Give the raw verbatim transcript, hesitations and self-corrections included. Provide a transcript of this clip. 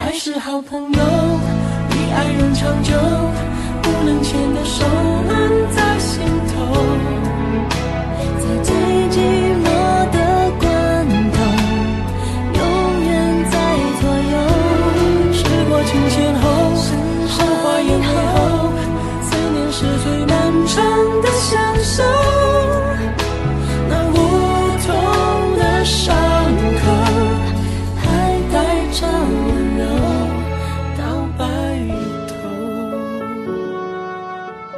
还是好朋友，比爱人长久，不能牵的手烂在心头。